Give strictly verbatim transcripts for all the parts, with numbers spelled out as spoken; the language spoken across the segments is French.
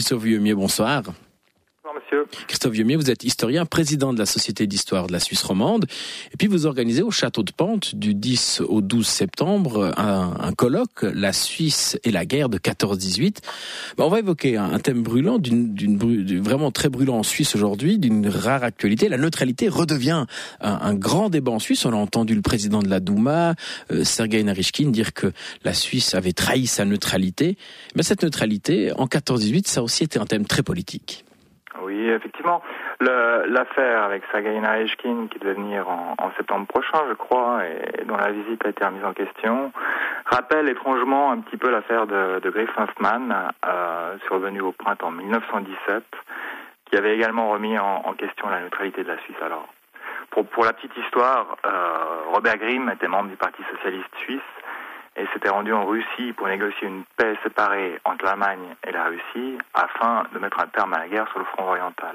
Christophe Vieumier, bonsoir. Bonjour monsieur. Christophe Vieumier, vous êtes historien, président de la Société d'histoire de la Suisse romande. Et puis vous organisez au château de Pente du dix au douze septembre un, un colloque, la Suisse et la guerre de quatorze dix-huit. Ben, on va évoquer un, un thème brûlant, d'une, d'une, d'une, vraiment très brûlant en Suisse aujourd'hui, d'une rare actualité. La neutralité redevient un, un grand débat en Suisse. On a entendu le président de la Douma, euh, Sergueï Narychkine, dire que la Suisse avait trahi sa neutralité. Mais cette neutralité, en quatorze dix-huit, ça a aussi été un thème très politique. Oui, effectivement, le, l'affaire avec Sergueï Narychkine qui devait venir en, en septembre prochain, je crois, et dont la visite a été remise en question, rappelle étrangement un petit peu l'affaire de, de Grif Hoffmann, euh, survenue au printemps dix-neuf cent dix-sept, qui avait également remis en, en question la neutralité de la Suisse. Alors, pour, pour la petite histoire, euh, Robert Grimm était membre du Parti socialiste suisse et s'était rendu en Russie pour négocier une paix séparée entre l'Allemagne et la Russie afin de mettre un terme à la guerre sur le front oriental.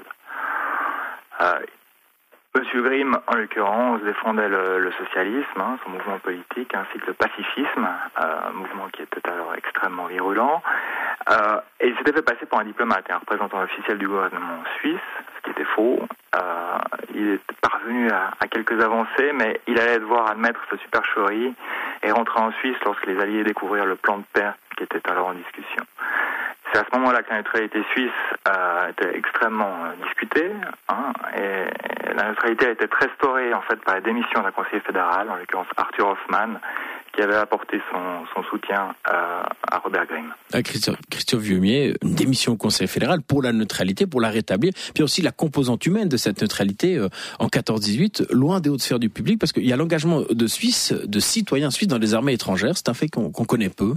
Euh, Monsieur Grimm, en l'occurrence, défendait le, le socialisme, hein, son mouvement politique, ainsi que le pacifisme, euh, un mouvement qui était alors extrêmement virulent. Euh, et il s'était fait passer pour un diplomate et un représentant officiel du gouvernement suisse, ce qui était faux. Euh, il est parvenu à, à quelques avancées, mais il allait devoir admettre sa supercherie et rentrer en Suisse lorsque les Alliés découvrirent le plan de paix qui était alors en discussion. C'est à ce moment-là que la neutralité suisse euh, était extrêmement euh, discutée, hein, et la neutralité a été restaurée en fait par la démission d'un conseiller fédéral, en l'occurrence Arthur Hoffmann, qui avait apporté son, son soutien euh, à Robert Grimm. À Christophe, Christophe Vieumier, une démission au Conseil fédéral pour la neutralité, pour la rétablir, puis aussi la composante humaine de cette neutralité euh, en quatorze dix-huit, loin des hautes sphères du public, parce qu'il y a l'engagement de Suisses, de citoyens suisses dans les armées étrangères, c'est un fait qu'on, qu'on connaît peu.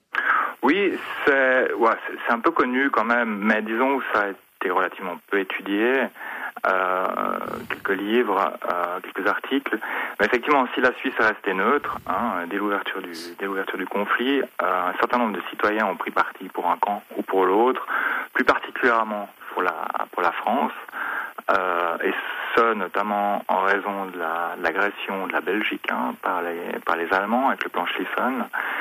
Oui, c'est, ouais, c'est, c'est un peu connu quand même, mais disons que ça a été relativement peu étudié. Euh, quelques livres, euh, quelques articles. Mais effectivement, si la Suisse est restée neutre, hein, dès l'ouverture du, dès l'ouverture du conflit, euh, un certain nombre de citoyens ont pris parti pour un camp ou pour l'autre, plus particulièrement pour la, pour la France, euh, et ce, notamment en raison de, la, de l'agression de la Belgique hein, par, les, par les Allemands avec le plan Schlieffen.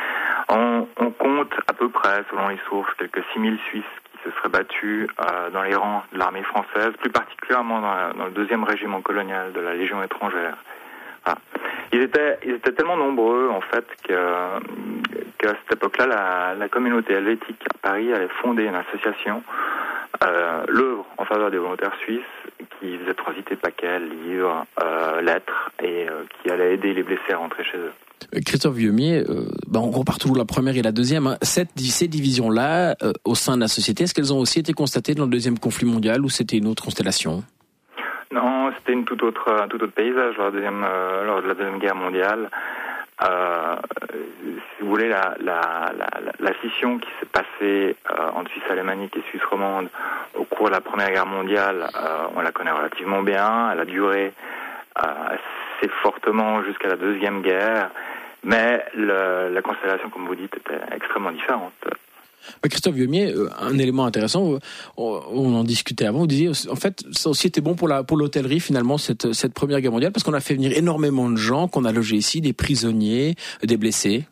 On, on compte à peu près, selon les sources, quelques six mille Suisses qui se seraient battus euh, dans les rangs de l'armée française, plus particulièrement dans, la, dans le deuxième régiment colonial de la Légion étrangère. Voilà. Ils étaient, ils étaient tellement nombreux, en fait, que, qu'à cette époque-là, la, la communauté helvétique à Paris allait fonder une association, euh, l'œuvre en faveur des volontaires suisses, qui faisait transiter paquets, livres, euh, lettres, et euh, qui allait aider les blessés à rentrer chez eux. Christophe Vieumier, euh, bah on compare toujours la première et la deuxième. Hein. Cette, ces divisions-là, euh, au sein de la société, est-ce qu'elles ont aussi été constatées dans le deuxième conflit mondial ou c'était une autre constellation ? Non, c'était une toute autre, un tout autre paysage lors, deuxième, euh, lors de la Deuxième Guerre mondiale. Euh, si vous voulez, la, la, la, la scission qui s'est passée euh, entre Suisse alémanique et Suisse romande au cours de la Première Guerre mondiale, euh, on la connaît relativement bien. Elle a duré euh, assez fortement jusqu'à la Deuxième Guerre, mais le, la constellation, comme vous dites, était extrêmement différente. Christophe Vieumier, un élément intéressant, on en discutait avant, vous disiez, en fait, ça aussi était bon pour la, pour l'hôtellerie, finalement, cette, cette Première Guerre mondiale, parce qu'on a fait venir énormément de gens, qu'on a logés ici, des prisonniers, des blessés.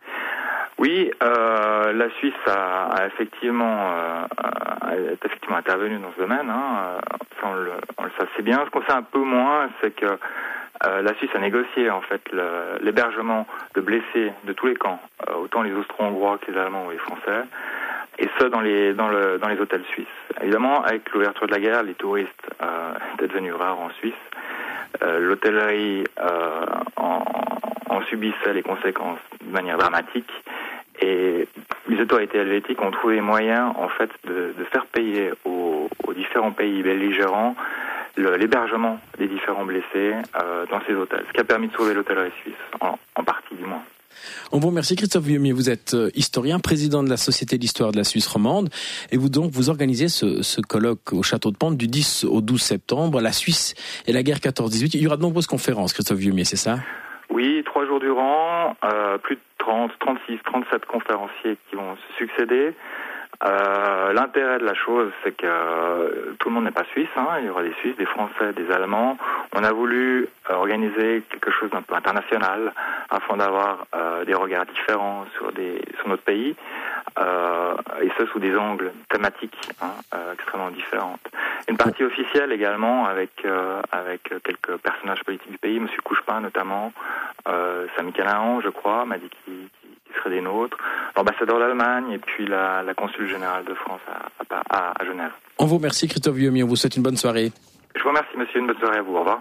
Oui, euh, la Suisse a, a effectivement, euh, a, est effectivement intervenue dans ce domaine, hein, ça on le, on le sait assez bien. Ce qu'on sait un peu moins, c'est que Euh, la Suisse a négocié en fait le, l'hébergement de blessés de tous les camps, euh, autant les Austro-Hongrois que les Allemands ou les Français, et ce dans les dans le dans les hôtels suisses. Évidemment, avec l'ouverture de la guerre, les touristes euh, étaient devenus rares en Suisse. Euh, l'hôtellerie euh, en, en subissait les conséquences de manière dramatique, et les autorités helvétiques ont trouvé moyen en fait de, de faire payer aux, aux différents pays belligérants Le, l'hébergement des différents blessés euh, dans ces hôtels, ce qui a permis de sauver l'hôtellerie suisse, en, en partie du moins. On vous remercie Christophe Vieumier, vous êtes historien, président de la Société d'histoire de la Suisse romande, et vous donc vous organisez ce, ce colloque au château de Pente du dix au douze septembre, la Suisse et la guerre quatorze dix-huit. Il y aura de nombreuses conférences, Christophe Vieumier, c'est ça ? Oui, trois jours durant, euh, plus de trente, trente-six, trente-sept conférenciers qui vont se succéder. Euh, l'intérêt de la chose, c'est que euh, tout le monde n'est pas suisse, hein. Il y aura des Suisses, des Français, des Allemands. On a voulu euh, organiser quelque chose d'un peu international afin d'avoir euh, des regards différents sur, des, sur notre pays. euh, et ce sous des angles thématiques hein, euh, extrêmement différentes. Une partie officielle également avec euh, avec quelques personnages politiques du pays, Monsieur Couchepin notamment, euh, Sami Canahan, je crois, m'a dit qu'il, qu'il serait des nôtres, l'ambassadeur d'Allemagne et puis la, la consul générale de France à, à, à Genève. On vous remercie Christophe Viomy, on vous souhaite une bonne soirée. Je vous remercie monsieur, une bonne soirée à vous, au revoir.